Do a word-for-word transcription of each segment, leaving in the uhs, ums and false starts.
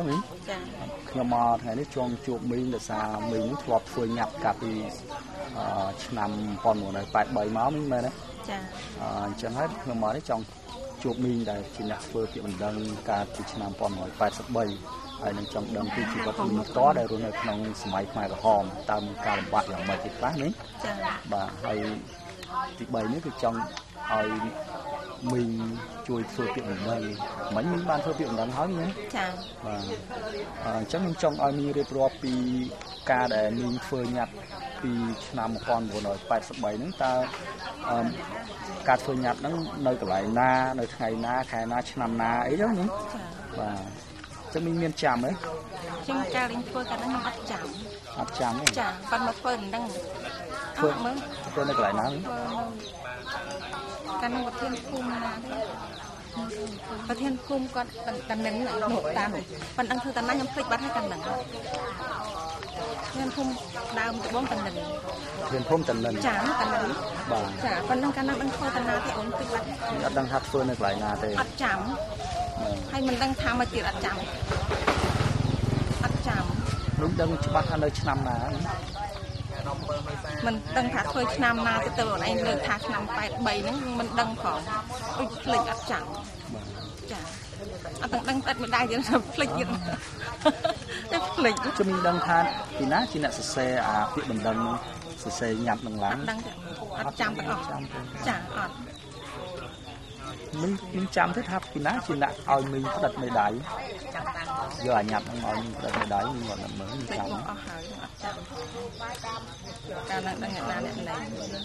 đó mình nhưng mà ngàyនេះចង់ជួបមីងដោយសារមីងធ្លាប់ធ្វើញ៉ាប់កាលពីឆ្នាំmột nghìn chín trăm tám mươi baមកមីងមែនទេចាអញ្ចឹងហើយខ្ញុំមកនេះចង់ជួបមីងដែលជាអ្នកធ្វើពាក្យបណ្ដឹងកាលពីឆ្នាំmột nghìn chín trăm tám mươi baហើយនឹងចង់ដឹងពីជីវិតមីងផ្ទាល់ដែលរស់នៅក្នុងសម័យខ្មែរក្រហមតើមានការលំបាកយ៉ាងម៉េចទេខ្លះនេះចាបាទហើយទីបីនេះគឺចង់ឲ្យមីងជួយធ្វើពាក្យបណ្ដឹងមិញមីងបានធ្វើពាក្យបណ្ដឹងហើយណាចាបាទអញ្ចឹងខ្ញុំចង់ឲ្យមីងរៀបរាប់ពីការដែលមីងធ្វើញ៉ាត់ពីឆ្នាំmột nghìn chín trăm tám mươi baហ្នឹងតើការធ្វើញ៉ាត់ហ្នឹងនៅកន្លែងណានៅថ្ងៃណាខែណាឆ្នាំណាអីចឹងណាចាបាទចឹងមីងមានចាំទេចឹងការលេងធ្វើកាលហ្នឹងខ្ញុំអត់ចាំអត់ចាំទេចាប៉ុន្តែធ្វើមិនដឹងធ្វើមើលធ្វើនៅកន្លែងណាកាលនោះប្រធានភូមិណាប្រធានភូមិគាត់តានិននោះតាមប៉ុន្តែធ្វើតាណាខ្ញុំភ្លេចបាត់ហើយតានិនប្រធានភូមិដើមត្បូងតានិនប្រធានភូមិតានិនចាតានិនបាទចាប៉ុន្តែកាលនោះដឹងធ្វើតាណាទេអូនភ្លេចបាត់អត់ដឹងថាធ្វើនៅកន្លែងណាទេអត់ចាំហើយមិនដឹងថាមកទៀតអត់ចាំអត់ចាំនោះដឹងច្បាស់ថានៅឆ្នាំណាមិនដឹងថាធ្វើឆ្នាំណាទៅទៅអូនឯងលើកថាឆ្នាំแปดสิบสามហ្នឹងមិនដឹងផងដូចភ្លេចអត់ចាំចាអត់ទាំងដឹងតែមិនដែរយើងភ្លេចទៀតតែភ្លេចជុំមិនដឹងថាពីណាជាអ្នកសរសេរអាពាក្យបណ្ដឹងសរសេរញ៉ាត់នឹងឡើងដឹងអត់ចាំទាំងអស់ចាអត់មីងមីងចាំទេថាពីណាជាអ្នកឲ្យមីងផ្ដិតមេដៃយកអាញ៉ាត់ហ្នឹងឲ្យមីងផ្ដិតមេដៃមីងគាត់មើលមីងចាំអស់ហើយអត់ចាំកាលណាដឹងអ្នកណាអ្នកណែ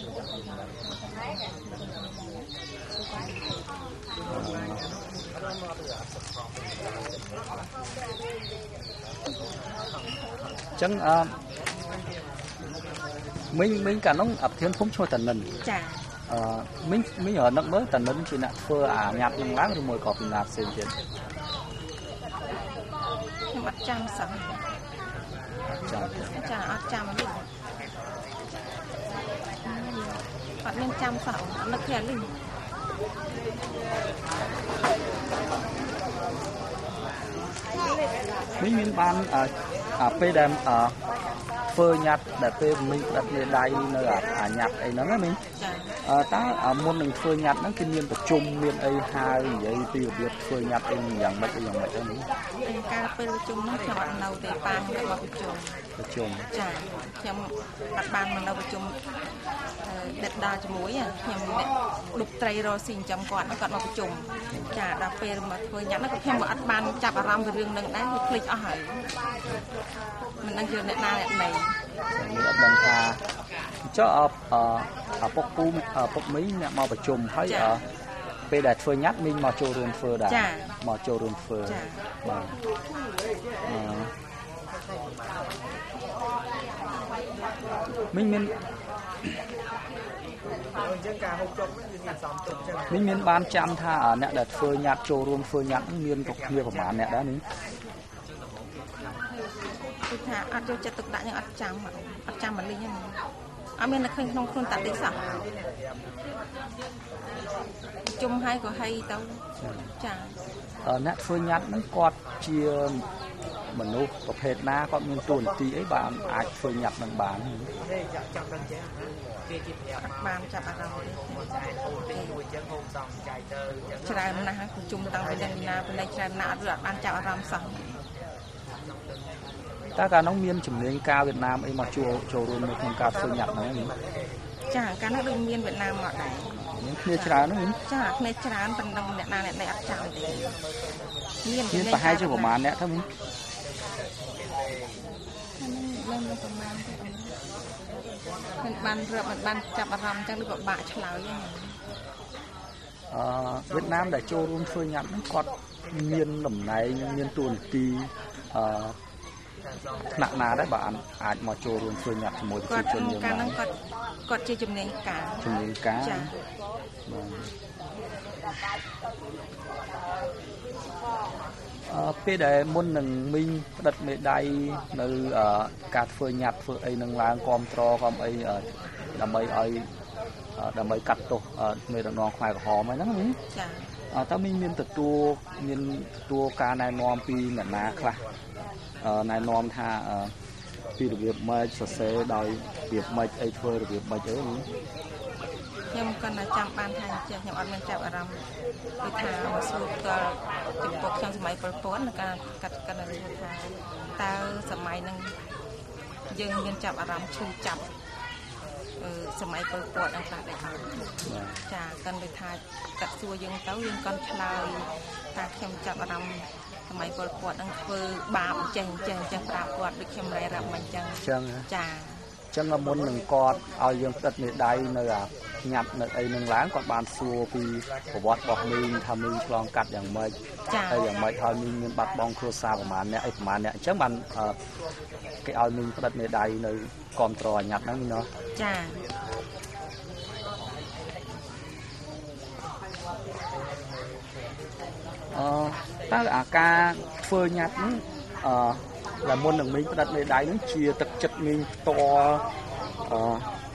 ចឹងអឺមីងមីងកាលនោះអភិធានភូមិឈ្មោះតានិនចាអឺមីងមីងរនឹកមើលតានិនជាអ្នកធ្វើអាញ៉ាត់នឹងឡើងឬមួយក៏ពីណាផ្សេងទៀតខ្ញុំអត់ចាំសោះចាំចាអត់ចាំនេះអត់មានចាំសោះអត់នឹកទេនេះមីងមានបានអាពេលដែលធ្វើញ៉ាត់ដែលពេលមីងផ្ដិតមេដៃនៅអាញ៉ាត់អីហ្នឹងណាមីងតើមុននឹងធ្វើញ៉ាត់ហ្នឹងគឺមានប្រជុំមានអីហើយនិយាយពីរបៀបធ្វើញ៉ាត់អីយ៉ាងម៉េចអីយ៉ាងម៉េចហ្នឹងមីងការពេលប្រជុំហ្នឹងខ្ញុំអត់នៅទេប៉ាខ្ញុំមកប្រជុំប្រជុំចាខ្ញុំអត់បានមកនៅប្រជុំដេតដាជាមួយខ្ញុំអ្នកដុបត្រីរស៊ីចិញ្ចឹមគាត់ហ្នឹងគាត់មកប្រជុំចាដល់ពេលមកធ្វើញ៉ាត់ហ្នឹងក៏ខ្ញុំក៏អត់បានចាប់អារម្មណ៍ពីរឿងហ្នឹងដែរវាភ្លេចអស់ហើយមិនដឹងជាអ្នកណាអ្នកណីខ្ញុំអត់ដឹងថាចុះអឪពុកពូឪពុកមីងអ្នកមកប្រជុំហើយពេលដែលធ្វើញ៉ាត់មីងមកចូលរួមធ្វើដែរមកចូលរួមធ្វើបាទមីងមានអញ្ចឹងការហូបចុកវាមានសំទុកចឹងមីងមានបានចាំថាអ្នកដែលធ្វើញ៉ាត់ចូលរួមធ្វើញ៉ាត់មានគ្រប់គ្នាប្រហែលអ្នកដែរមីងគឺថាអត់យកចិត្តទុកដាក់យើងអត់ចាំអត់ចាំមកលេងហ្នឹងអត់មាននៅឃើញក្នុងខ្លួនតាទេសោះជុំហើយក៏ហីទៅចាអ្នកធ្វើញ៉ាត់ហ្នឹងគាត់ជាមនុស្សប្រភេទណាគាត់មានតួនាទីអីបានអាចធ្វើញ៉ាត់នឹងបានទេចាប់ដឹងចេះគេជាប្រាប់បានចាប់អារម្មណ៍ទេហូបទីមួយចឹងហូបសងចៃទៅច្រើនណាស់ប្រជុំតាំងពីដល់ណាពីណៃច្រើនណាស់អត់បានចាប់អារម្មណ៍សោះតើកាលនោះមានជំនាញការវៀតណាមអីមកចូលចូលរួមនៅក្នុងការធ្វើញ៉ាត់ហ្នឹងចាកាលនោះដូចមានវៀតណាមមកដែរមានគ្នាច្រើនហ្នឹងចាគ្នាច្រើនប៉ុន្តែអ្នកណាអ្នកណីអត់ចាំទេមានមានប្រហែលជាប្រហែលអ្នកទៅវិញមិនមិនប្រហែលទេមិនបានរាប់មិនបានចាប់អារម្មណ៍ចឹងដូចពិបាកឆ្លើយហ្នឹងអឺវៀតណាមដែលចូលរួមធ្វើញ៉ាត់ហ្នឹងគាត់មានតំណែងមានតួនាទីអឺថ្នាក់ណាដែរបើអាចមកចូលរួមធ្វើញ៉ាត់ជាមួយប្រជាជនយើងបានគាត់គាត់គាត់ជាជំនាញការជំនាញការចាអឺពេលដែលមុននឹងមីងផ្ដិតមេដៃនៅការធ្វើញ៉ាត់ធ្វើអីនឹងឡើងគ្រប់ត្រគ្រប់អីដើម្បីឲ្យដើម្បីកាត់ទោសមេដឹកនាំខ្មែរក្រហមហ្នឹងចាតើមានមានទទួលមានទទួលការណែនាំពីអ្នកណាខ្លះណែនាំថាពីរបៀបម៉េចសរសេរដោយរបៀបម៉េចអីធ្វើរបៀបម៉េចអីខ្ញុំគាត់តែចាំបានថាចេះខ្ញុំអត់មានចាប់អារម្មណ៍គឺថាមកសួរគាត់ចំពោះខ្ញុំសម័យពលពតនៅការកាត់កាន់រឿងថាតើសម័យហ្នឹងយើងមានចាប់អារម្មណ៍ឈឺចាប់សម័យពលពតហ្នឹងខ្លះដែរចាកាន់ទៅថាកាត់សួរយើងទៅយើងគាត់ឆ្លើយថាខ្ញុំចាប់អារម្មណ៍សម័យពលពតហ្នឹងធ្វើបាបអញ្ចឹងអញ្ចឹងអញ្ចឹងប្រាប់គាត់ដូចខ្ញុំរ៉ែរាប់មិនអញ្ចឹងចាចឹងមុននឹងគាត់ឲ្យយើងផ្តិតមេដៃនៅអាញ៉ាត់នៅអីនឹងឡើងគាត់បានសួរពីប្រវត្តិរបស់មីងថាមីងឆ្លងកាត់យ៉ាងម៉េចហើយយ៉ាងម៉េចហើយមីងមានបាត់បង់គ្រួសារប្រហែលអ្នកអីប្រហែលអ្នកអញ្ចឹងបានគេឲ្យមីងផ្តិតមេដៃនៅគាំទ្រអាញ៉ាត់ហ្នឹងមីងណាចាអឺតើអាការធ្វើញ៉ាត់ហ្នឹងអឺដែលមុននឹងមីងផ្តិតមេដៃហ្នឹងជាទឹកចិត្តមីងផ្ទាល់អឺ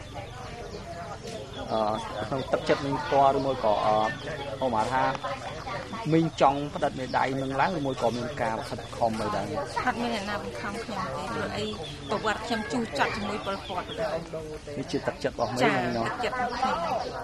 អឺក្នុងទឹកចិត្តមីងផ្ទាល់ឬមួយក៏អឺហៅមកថាមីងចង់ផ្តិតមេដៃនឹងឡើងឬមួយក៏មានការខិតខំអីដែរអត់មានអ្នកណាបង្ខំខ្ញុំទេព្រោះអីប្រវត្តិខ្ញុំជូរចត់ជាមួយពលពតដែរនេះជាទឹកចិត្តរបស់មីងហ្នឹងទឹកចិត្តរបស់ខ្ញុំ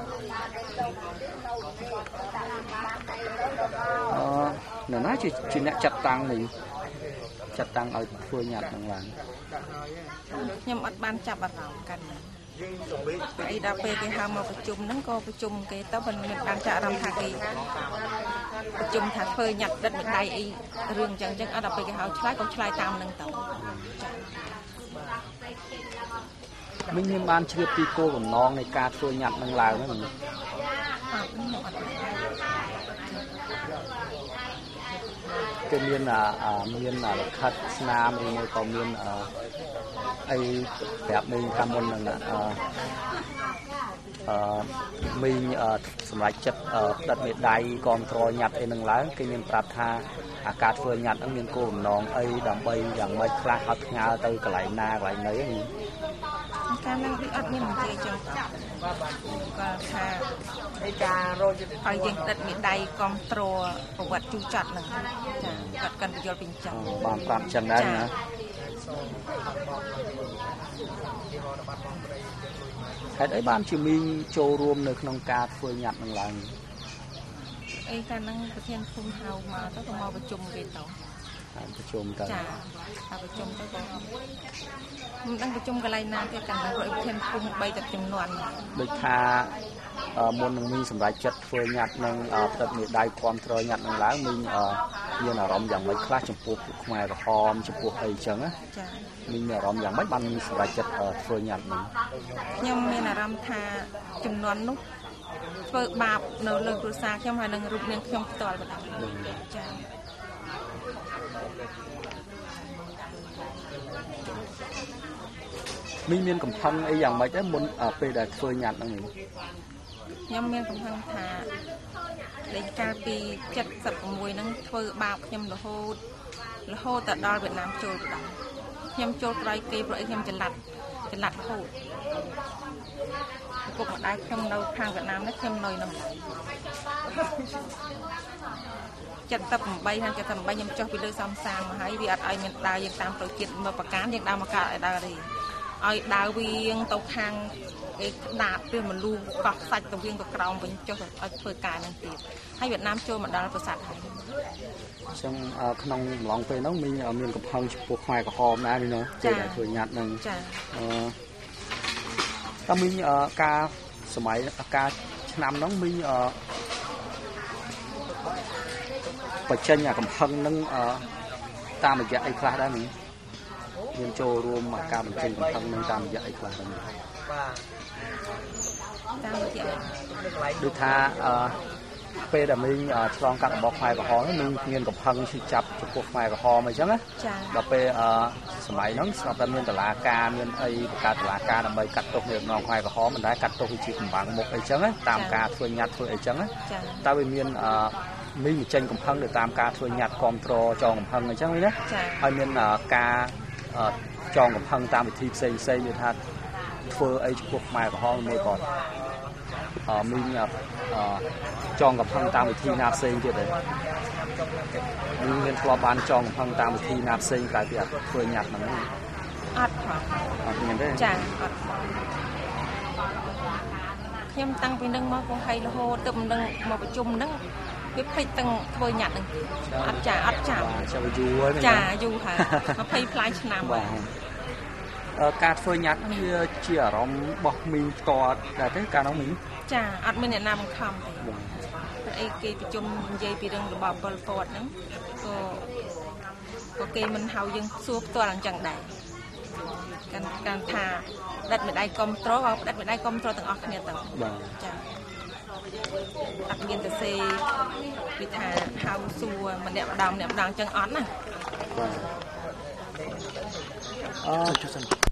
អឺនៅណាជាជាអ្នកចាត់តាំងនេះចាត់តាំងឲ្យធ្វើញ៉ាត់ហ្នឹងឡើងខ្ញុំអត់បានចាប់អារម្មណ៍កាន់អីដល់ពេលគេហៅមកប្រជុំហ្នឹងក៏ប្រជុំគេទៅមិនមានបានចាក់អារម្មណ៍ថាគេប្រជុំថាធ្វើញ៉ាត់ដិតមេដៃអីរឿងអញ្ចឹងអញ្ចឹងអត់ដល់ពេលគេហៅឆ្លើយក៏ឆ្លើយតាមហ្នឹងទៅមីងមានបានជ្រាបពីគោលបំណងនៃការធ្វើញ៉ាត់ហ្នឹងឡើងហ្នឹងអត់ខ្ញុំអត់គេមានមានលិខិតស្នាមឬមួយក៏មានអីប្រាប់មីងថាមុននឹងអឺមីងសម្រាប់ចិត្តផ្តិតមេដៃគាំទ្រញ៉ាត់អីនឹងឡើងគេមានប្រាប់ថាអាការធ្វើញ៉ាត់ហ្នឹងមានគោលបំណងអីដើម្បីយ៉ាងម៉េចខ្លះអត់ផ្ញើទៅកន្លែងណាកន្លែងណីហ្នឹងការហ្នឹងដូចអត់មាននិយាយចឹងគាត់ថានៃការរយឲ្យយើងផ្តិតមេដៃគាំទ្រប្រវត្តិជូរចត់ហ្នឹងចាគាត់កាន់ពយល់ពីអញ្ចឹងបានប្រាប់ចឹងដែរណាហេតុអីបានជាមីងចូលរួមនៅក្នុងការធ្វើញ៉ាត់នឹងឡើងអីកាលហ្នឹងប្រធានភូមិហៅមកទៅក៏មកប្រជុំគេទៅប្រជុំទៅចាប្រជុំទៅក៏មិនដឹងប្រជុំកន្លែងណាទេកាលហ្នឹងប្រធានភូមិបីតែចំនួនដូចថាមុននឹងមីងសម្រាប់ចិត្តធ្វើញ៉ាត់នឹងផ្តិតមេដៃគាំទ្រញ៉ាត់នឹងឡើងមីងមានអារម្មណ៍យ៉ាងម៉េចខ្លះចំពោះពួកខ្មែរក្រហមចំពោះអីចឹងណាចាមីងមានអារម្មណ៍យ៉ាងម៉េចបានមីងសម្រាប់ចិត្តធ្វើញ៉ាត់នឹងខ្ញុំមានអារម្មណ៍ថាចំនួននោះធ្វើបាបនៅលើគ្រួសារខ្ញុំហើយនឹងរូបនាងខ្ញុំផ្ទាល់បណ្ដាចាមីងមានកំផឹងអីយ៉ាងម៉េចដែរមុនពេលដែលធ្វើញ៉ាត់ហ្នឹងខ្ញុំមានកំផឹងថាលេខកាលពីเจ็ดสิบหกហ្នឹងធ្វើបាបខ្ញុំរហូតរហូតទៅដល់វៀតណាមចូលម្ដងខ្ញុំចូលក្រោយគេព្រោះអីខ្ញុំចល័តចល័តរហូតពុកម្ដាយខ្ញុំនៅខាងវៀតណាមនេះខ្ញុំនៅនឹងเจ็ดสิบแปดហើយเจ็ดสิบแปดខ្ញុំចុះពីលើសំសាមមកហើយវាអត់ឲ្យមានដើរយើងតាមផ្លូវជាតិមកប្រកាសយើងដើរមកកើតឲ្យដើរទេឲ្យដើរវៀងទៅខាងអេដាបឬមលូកោះសាច់ទៅវៀងទៅក្រោមវិញចុះឲ្យធ្វើការនឹងទៀតហើយវៀតណាមចូលមកដល់ប្រាសាទហើយអញ្ចឹងក្នុងម្លងពេលហ្នឹងមីងមានកំផឹងចំពោះខ្មែរក្រហមដែរមីងណាពេលដែលធ្វើញ៉ាត់ហ្នឹងចាអឺតើមីងការសម័យការឆ្នាំហ្នឹងមីងបញ្ចេញអាកំផឹងហ្នឹងតាមរយៈអីខ្លះដែរមីងមានចូលរួមមកការបញ្ចេញកំផឹងនឹងតាមរយៈអីខ្លះហ្នឹងបាទតាមរយៈដូចថាអឺពេលដែលមីងឆ្លងកាត់របស់ខ្មែរក្រហមមីងមានកំផឹងឈឺចាប់ចំពោះខ្មែរក្រហមអីចឹងណាដល់ពេលអឺសម័យហ្នឹងស្រាប់តែមានតឡាការមានអីបង្កើតតឡាការដើម្បីកាត់ទោសមេដឹកនាំខ្មែរក្រហមមិនដែរកាត់ទោសវិជាកម្បាំងមុខអីចឹងណាតាមការធ្វើញ៉ាត់ធ្វើអីចឹងណាតើវាមានអឺមីងបញ្ចេញកំផឹងទៅតាមការធ្វើញ៉ាត់គ្រប់គ្រងចងកំផឹងអីចឹងវិញណាហើយមានការចងកំផឹងតាមវិធីផ្សេងផ្សេងដូចថាធ្វើអីចំពោះខ្មែរក្រហមមួយគាត់មីងចងកំផឹងតាមវិធីណាផ្សេងទៀតទេមីងមានធ្លាប់បានចងកំផឹងតាមវិធីណាផ្សេងក្រៅពីអត់ធ្វើញ៉ាត់ហ្នឹងអត់ផងអត់មានទេចាអត់ខ្ញុំតាំងពីនឹងមកកំហៃរហូតទៅនឹងមកប្រជុំហ្នឹងវាភ្លេចទាំងធ្វើញ៉ាត់ហ្នឹងអត់ចាអត់ចាំចាំយូរហើយចាយូរហើយยี่สิบផ្លាយឆ្នាំបាទការធ្វើញ៉ាត់នេះជាអារម្មណ៍របស់មីងផ្ទាល់ដែរទេកាលនោះមីងចាអត់មានអ្នកណាបង្ខំទេអីគេប្រជុំនិយាយពីរឿងរបស់ពលពតហ្នឹងក៏ក៏គេមិនហៅយើងសួរផ្ទាល់អញ្ចឹងដែរកាន់កាន់ថាផ្ដាច់មេដៃគ្រប់ត្រូលក៏ផ្ដាច់មេដៃគ្រប់ត្រូលទាំងអស់គ្នាទៅបាទចាអត់មានទៅសេពីថាហៅសួរម្នាក់ម្ដងម្នាក់ម្ដងអញ្ចឹងអត់ណាបាទអឺ